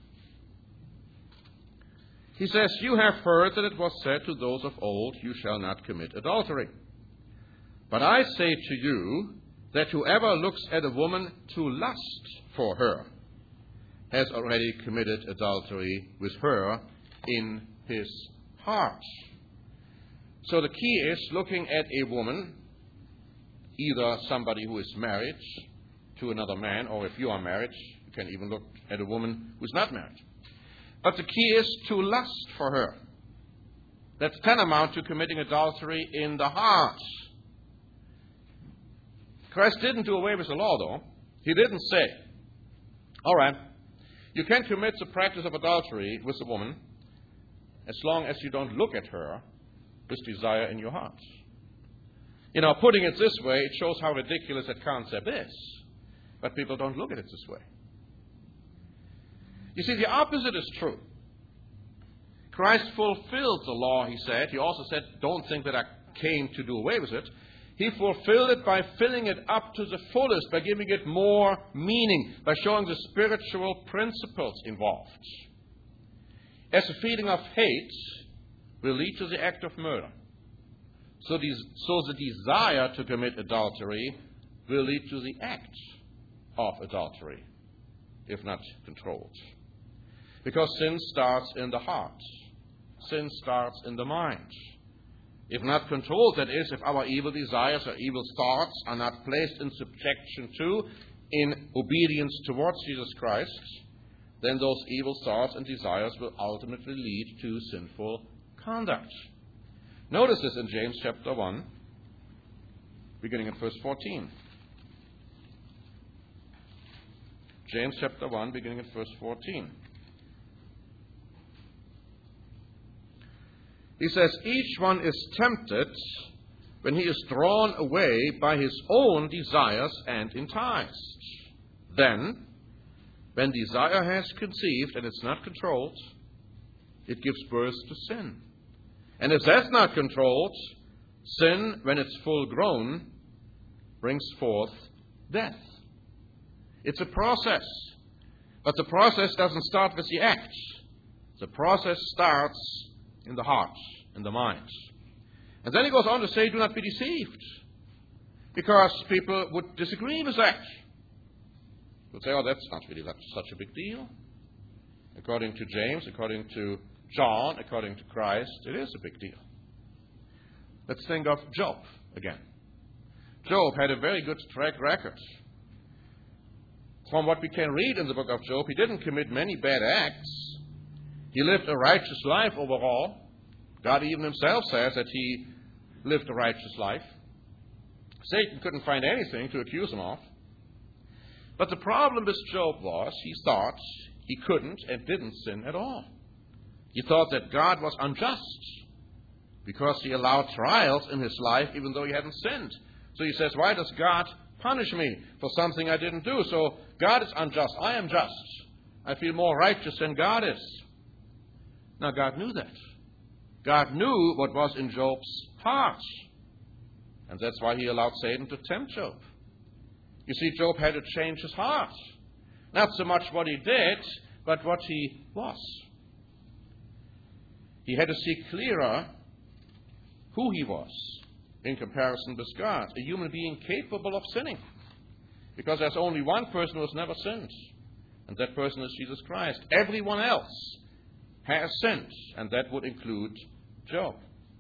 He says, you have heard that it was said to those of old, you shall not commit adultery. But I say to you that whoever looks at a woman to lust for her has already committed adultery with her in his heart. So the key is looking at a woman, either somebody who is married to another man, or if you are married, you can even look at a woman who is not married. But the key is to lust for her. That's tantamount to committing adultery in the heart. Christ didn't do away with the law, though. He didn't say, all right, you can commit the practice of adultery with a woman as long as you don't look at her with desire in your heart. You know, putting it this way, it shows how ridiculous that concept is. But people don't look at it this way. You see, the opposite is true. Christ fulfilled the law, he said. He also said, don't think that I came to do away with it. He fulfilled it by filling it up to the fullest, by giving it more meaning, by showing the spiritual principles involved. As the feeling of hate will lead to the act of murder, so the desire to commit adultery will lead to the act of adultery, if not controlled. Because sin starts in the heart. Sin starts in the mind. If not controlled, that is, if our evil desires or evil thoughts are not placed in subjection to, in obedience towards Jesus Christ, then those evil thoughts and desires will ultimately lead to sinful conduct. Notice this in James chapter 1, beginning at verse 14. James chapter 1, beginning at verse 14. He says, each one is tempted when he is drawn away by his own desires and enticed. Then, when desire has conceived and it's not controlled, it gives birth to sin. And if that's not controlled, sin, when it's full grown, brings forth death. It's a process. But the process doesn't start with the act. The process starts in the heart, in the mind. And then he goes on to say, do not be deceived. Because people would disagree with that. They would say, oh, that's not really such a big deal. According to James, according to John, according to Christ, it is a big deal. Let's think of Job again. Job had a very good track record. From what we can read in the book of Job, he didn't commit many bad acts. He lived a righteous life overall. God even himself says that he lived a righteous life. Satan couldn't find anything to accuse him of. But the problem with Job was he thought he couldn't and didn't sin at all. He thought that God was unjust because he allowed trials in his life even though he hadn't sinned. So he says, why does God punish me for something I didn't do? So God is unjust. I am just. I feel more righteous than God is. Now God knew that. God knew what was in Job's heart. And that's why he allowed Satan to tempt Job. You see, Job had to change his heart. Not so much what he did, but what he was. He had to see clearer who he was in comparison with God, a human being capable of sinning. Because there's only one person who has never sinned, and that person is Jesus Christ. Everyone else has sinned, and that would include Job.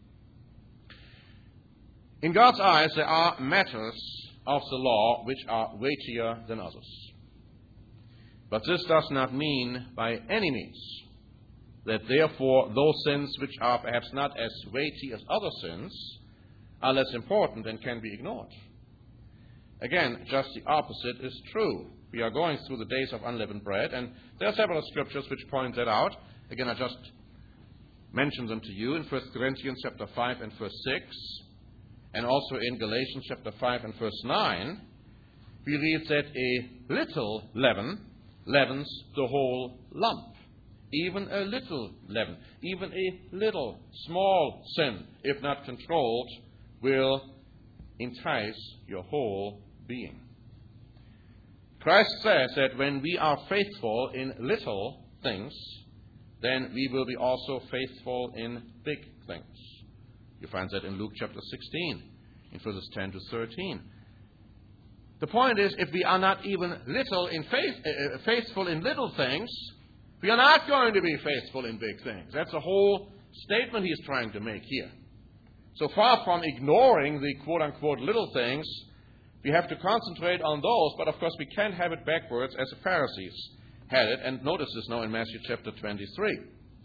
In God's eyes, there are matters of the law which are weightier than others. But this does not mean by any means that therefore those sins which are perhaps not as weighty as other sins are less important and can be ignored. Again, just the opposite is true. We are going through the days of unleavened bread, and there are several scriptures which point that out. Again, I just mentioned them to you in 1 Corinthians chapter 5 and verse 6, and also in Galatians chapter 5 and verse 9. We read that a little leaven leavens the whole lump. Even a little leaven, even a little small sin, if not controlled, will entice your whole being. Christ says that when we are faithful in little things, then we will be also faithful in big things. You find that in Luke chapter 16, in verses 10 to 13. The point is, if we are not even faithful in little things, we are not going to be faithful in big things. That's the whole statement he's trying to make here. So far from ignoring the quote-unquote little things, we have to concentrate on those, but of course we can't have it backwards as the Pharisees had it. And notice this now in Matthew chapter 23.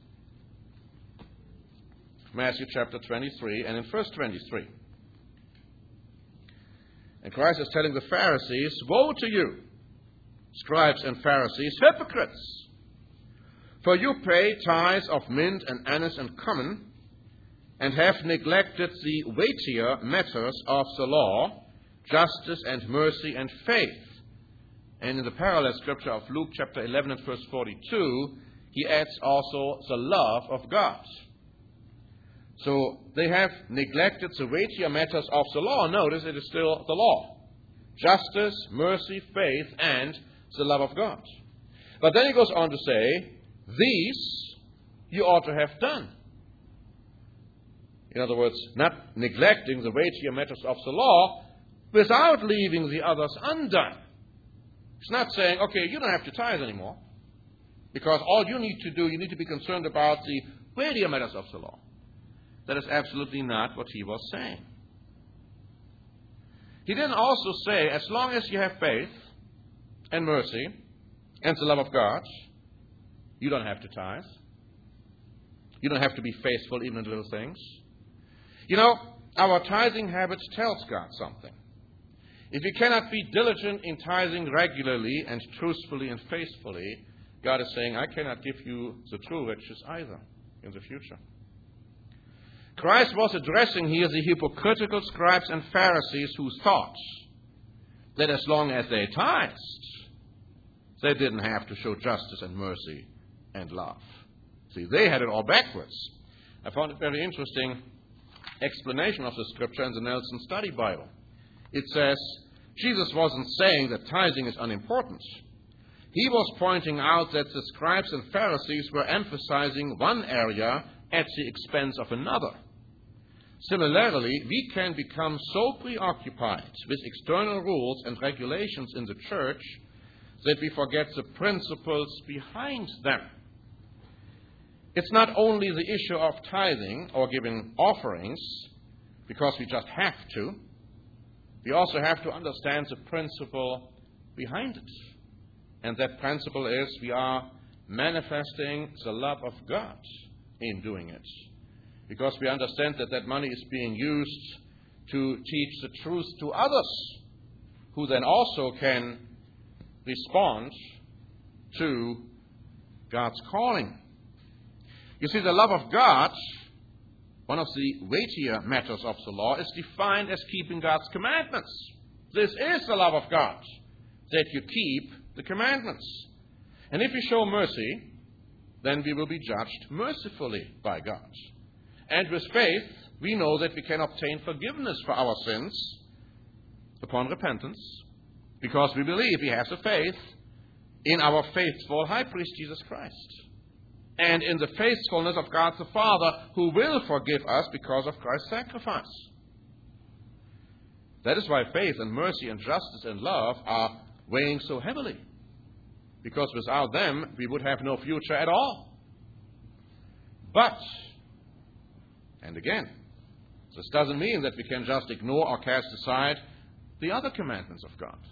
Matthew chapter 23 and in verse 23. And Christ is telling the Pharisees, "Woe to you, scribes and Pharisees, hypocrites! For you pay tithes of mint and anise and cumin, and have neglected the weightier matters of the law, justice and mercy and faith." And in the parallel scripture of Luke chapter 11 and verse 42, he adds also the love of God. So they have neglected the weightier matters of the law. Notice it is still the law. Justice, mercy, faith, and the love of God. But then he goes on to say, these you ought to have done. In other words, not neglecting the weightier matters of the law without leaving the others undone. It's not saying, okay, you don't have to tithe anymore, because all you need to do, you need to be concerned about the weightier matters of the law. That is absolutely not what he was saying. He didn't also say, as long as you have faith and mercy and the love of God, you don't have to tithe. You don't have to be faithful even in little things. You know, our tithing habit tells God something. If we cannot be diligent in tithing regularly and truthfully and faithfully, God is saying, I cannot give you the true riches either in the future. Christ was addressing here the hypocritical scribes and Pharisees who thought that as long as they tithed, they didn't have to show justice and mercy and love. See, they had it all backwards. I found a very interesting explanation of the scripture in the Nelson Study Bible. It says, Jesus wasn't saying that tithing is unimportant. He was pointing out that the scribes and Pharisees were emphasizing one area at the expense of another. Similarly, we can become so preoccupied with external rules and regulations in the church that we forget the principles behind them. It's not only the issue of tithing or giving offerings, because we just have to. We also have to understand the principle behind it. And that principle is we are manifesting the love of God in doing it. Because we understand that that money is being used to teach the truth to others, who then also can respond to God's calling. You see, the love of God, one of the weightier matters of the law, is defined as keeping God's commandments. This is the love of God, that you keep the commandments. And if you show mercy, then we will be judged mercifully by God. And with faith, we know that we can obtain forgiveness for our sins upon repentance, because we believe we have the faith in our faithful high priest, Jesus Christ, and in the faithfulness of God the Father, who will forgive us because of Christ's sacrifice. That is why faith and mercy and justice and love are weighing so heavily, because without them, we would have no future at all. But, and again, this doesn't mean that we can just ignore or cast aside the other commandments of God.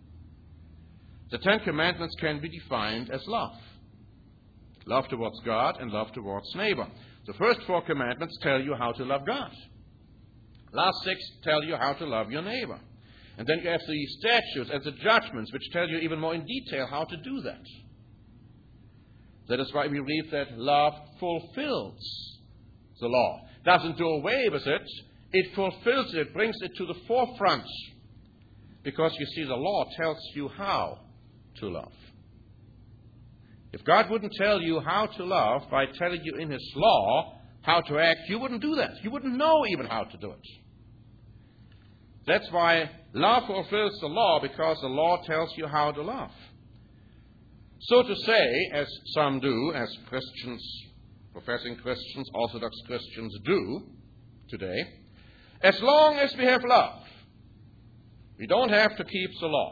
The 10 Commandments can be defined as love. Love towards God and love towards neighbor. The first 4 commandments tell you how to love God. Last 6 tell you how to love your neighbor. And then you have the statutes and the judgments, which tell you even more in detail how to do that. That is why we read that love fulfills the law. Doesn't do away with it. It fulfills it, brings it to the forefront. Because you see, the law tells you how to love. If God wouldn't tell you how to love by telling you in His law how to act, you wouldn't do that. You wouldn't know even how to do it. That's why love fulfills the law, because the law tells you how to love. So to say, as some do, as Christians, professing Christians, Orthodox Christians do today, as long as we have love, we don't have to keep the law.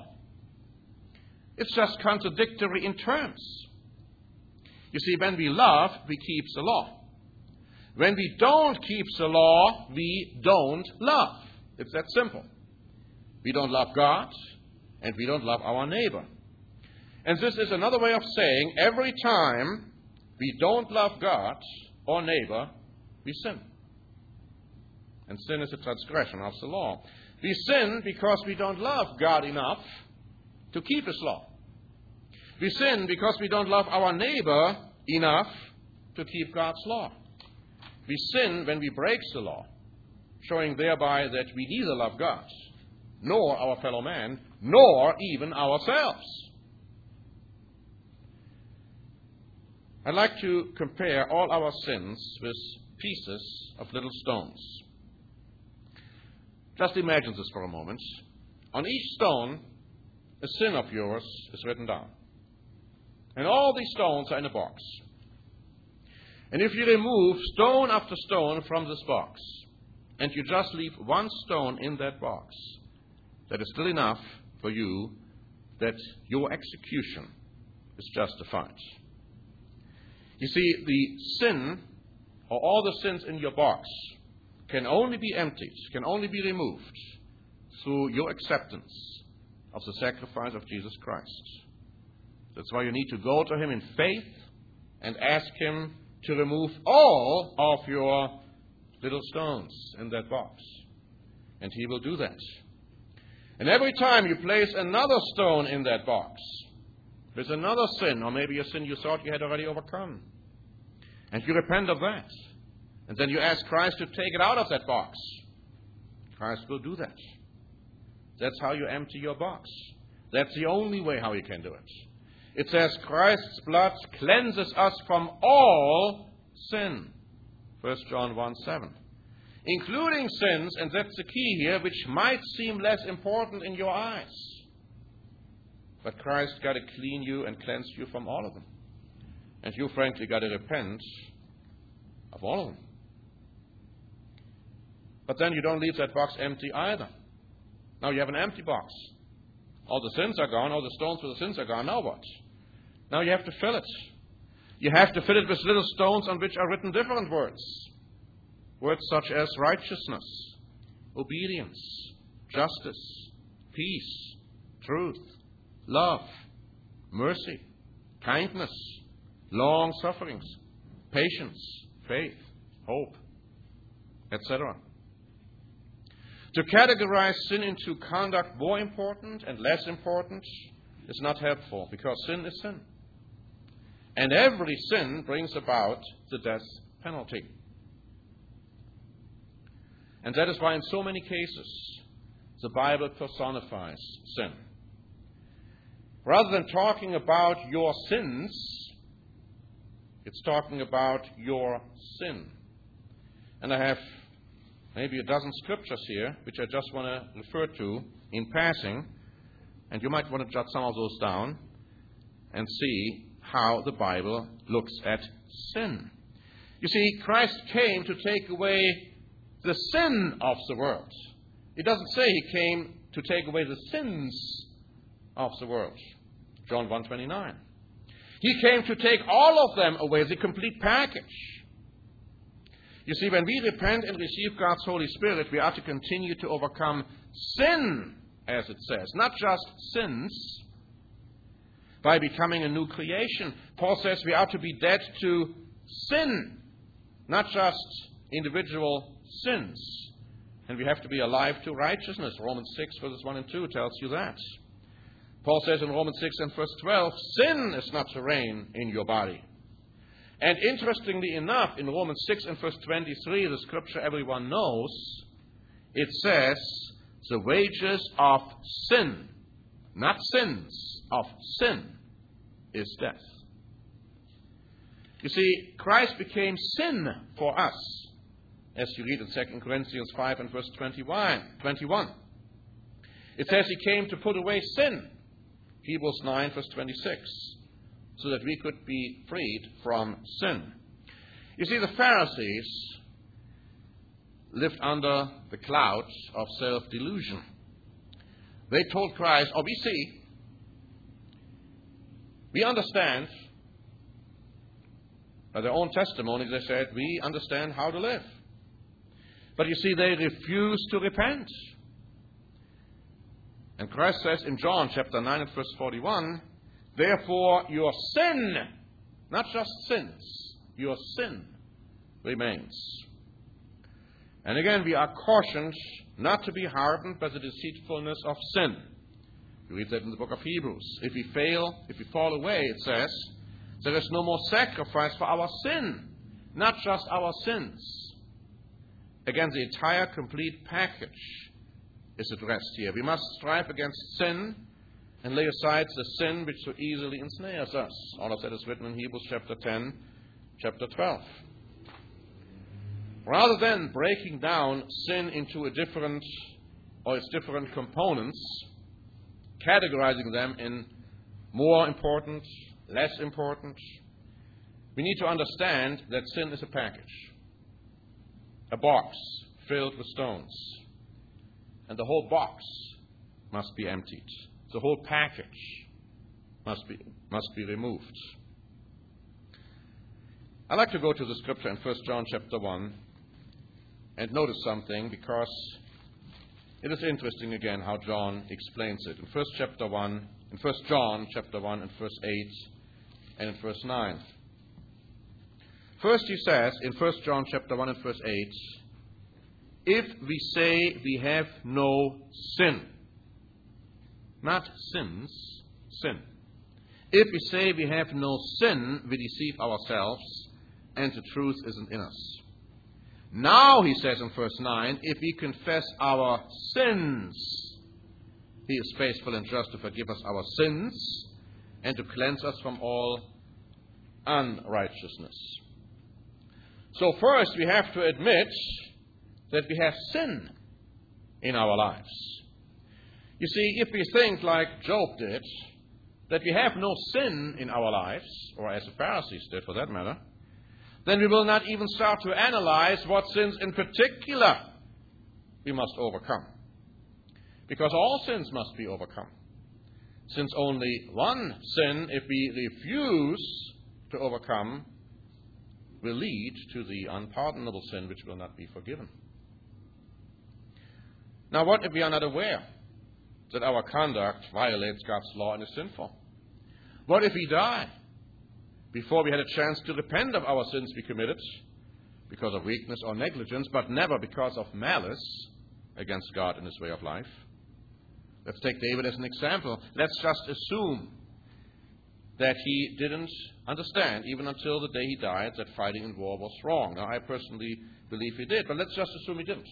It's just contradictory in terms. You see, when we love, we keep the law. When we don't keep the law, we don't love. It's that simple. We don't love God, and we don't love our neighbor. And this is another way of saying, every time we don't love God or neighbor, we sin. And sin is a transgression of the law. We sin because we don't love God enough to keep His law. We sin because we don't love our neighbor enough to keep God's law. We sin when we break the law, showing thereby that we neither love God, nor our fellow man, nor even ourselves. I'd like to compare all our sins with pieces of little stones. Just imagine this for a moment. On each stone, a sin of yours is written down. And all these stones are in a box. And if you remove stone after stone from this box, and you just leave one stone in that box, that is still enough for you that your execution is justified. You see, the sin, or all the sins in your box, can only be emptied, can only be removed through your acceptance of the sacrifice of Jesus Christ. That's why you need to go to Him in faith and ask Him to remove all of your little stones in that box. And He will do that. And every time you place another stone in that box, there's another sin, or maybe a sin you thought you had already overcome, and you repent of that, and then you ask Christ to take it out of that box, Christ will do that. That's how you empty your box. That's the only way how you can do it. It says Christ's blood cleanses us from all sin. 1 John 1:7. Including sins, and that's the key here, which might seem less important in your eyes. But Christ got to clean you and cleanse you from all of them. And you frankly got to repent of all of them. But then you don't leave that box empty either. Now you have an empty box. All the sins are gone, all the stones for the sins are gone. Now what? Now you have to fill it. You have to fill it with little stones on which are written different words. Words such as righteousness, obedience, justice, peace, truth, love, mercy, kindness, long sufferings, patience, faith, hope, etc. To categorize sin into conduct more important and less important is not helpful, because sin is sin. And every sin brings about the death penalty. And that is why in so many cases the Bible personifies sin. Rather than talking about your sins, it's talking about your sin. And I have maybe a dozen scriptures here, which I just want to refer to in passing. And you might want to jot some of those down and see how the Bible looks at sin. You see, Christ came to take away the sin of the world. It doesn't say he came to take away the sins of the world. John 1:29. He came to take all of them away, the complete package. You see, when we repent and receive God's Holy Spirit, we are to continue to overcome sin, as it says. Not just sins, by becoming a new creation. Paul says we are to be dead to sin, not just individual sins. And we have to be alive to righteousness. Romans 6, verses 1 and 2 tells you that. Paul says in Romans 6 and verse 12, sin is not to reign in your body. And interestingly enough, in Romans 6 and verse 23, the scripture everyone knows, it says, the wages of sin, not sins, of sin, is death. You see, Christ became sin for us, as you read in 2 Corinthians 5 and verse 21. It says he came to put away sin, Hebrews 9 verse 26, so that we could be freed from sin. You see, the Pharisees lived under the clouds of self-delusion. They told Christ, we understand, by their own testimony, they said, we understand how to live. But you see, they refused to repent. And Christ says in John chapter 9 and verse 41, therefore your sin, not just sins, your sin remains. And again, we are cautioned not to be hardened by the deceitfulness of sin. You read that in the book of Hebrews. If we fall away, it says, there is no more sacrifice for our sin, not just our sins. Again, the entire complete package is addressed here. We must strive against sin and lay aside the sin which so easily ensnares us. All of that is written in Hebrews chapter 10, chapter 12. Rather than breaking down sin into its different components, categorizing them in more important, less important, we need to understand that sin is a package, a box filled with stones. And the whole box must be emptied. The whole package must be removed. I'd like to go to the scripture in 1 John chapter 1 and notice something, because it is interesting again how John explains it. In 1 John chapter 1 and verse 8 and in verse 9. First he says in 1 John chapter 1 and verse 8, if we say we have no sin, not sins, sin. If we say we have no sin, we deceive ourselves, and the truth isn't in us. Now, he says in verse 9, if we confess our sins, he is faithful and just to forgive us our sins and to cleanse us from all unrighteousness. So first we have to admit that we have sin in our lives. You see, if we think like Job did, that we have no sin in our lives, or as the Pharisees did for that matter, then we will not even start to analyze what sins in particular we must overcome. Because all sins must be overcome. Since only one sin, if we refuse to overcome, will lead to the unpardonable sin which will not be forgiven. Now, what if we are not aware that our conduct violates God's law and is sinful? What if we die before we had a chance to repent of our sins we committed because of weakness or negligence, but never because of malice against God and his way of life? Let's take David as an example. Let's just assume that he didn't understand, even until the day he died, that fighting in war was wrong. Now, I personally believe he did, but let's just assume he didn't.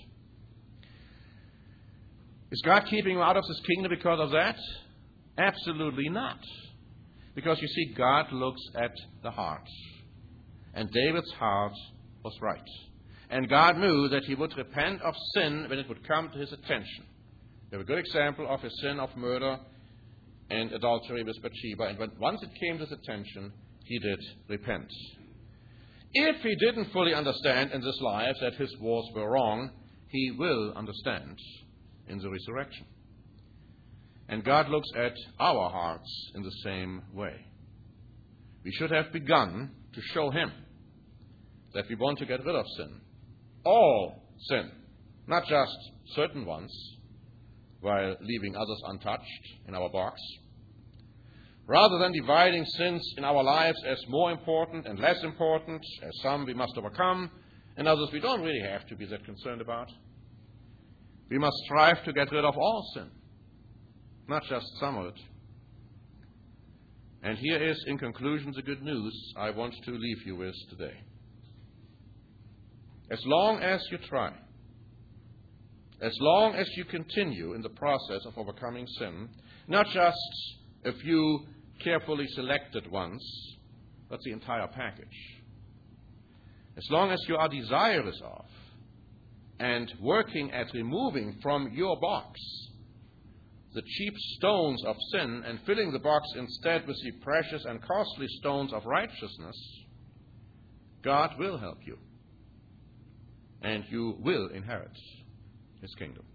Is God keeping him out of his kingdom because of that? Absolutely not. Because you see, God looks at the heart. And David's heart was right. And God knew that he would repent of sin when it would come to his attention. We have a good example of his sin of murder and adultery with Bathsheba. And once it came to his attention, he did repent. If he didn't fully understand in this life that his wars were wrong, he will understand in the resurrection. And God looks at our hearts in the same way. We should have begun to show him that we want to get rid of sin. All sin, not just certain ones, while leaving others untouched in our box. Rather than dividing sins in our lives as more important and less important, as some we must overcome, and others we don't really have to be that concerned about, we must strive to get rid of all sin, not just some of it. And here is, in conclusion, the good news I want to leave you with today. As long as you try, as long as you continue in the process of overcoming sin, not just a few carefully selected ones, but the entire package. As long as you are desirous of and working at removing from your box the cheap stones of sin and filling the box instead with the precious and costly stones of righteousness, God will help you, and you will inherit his kingdom.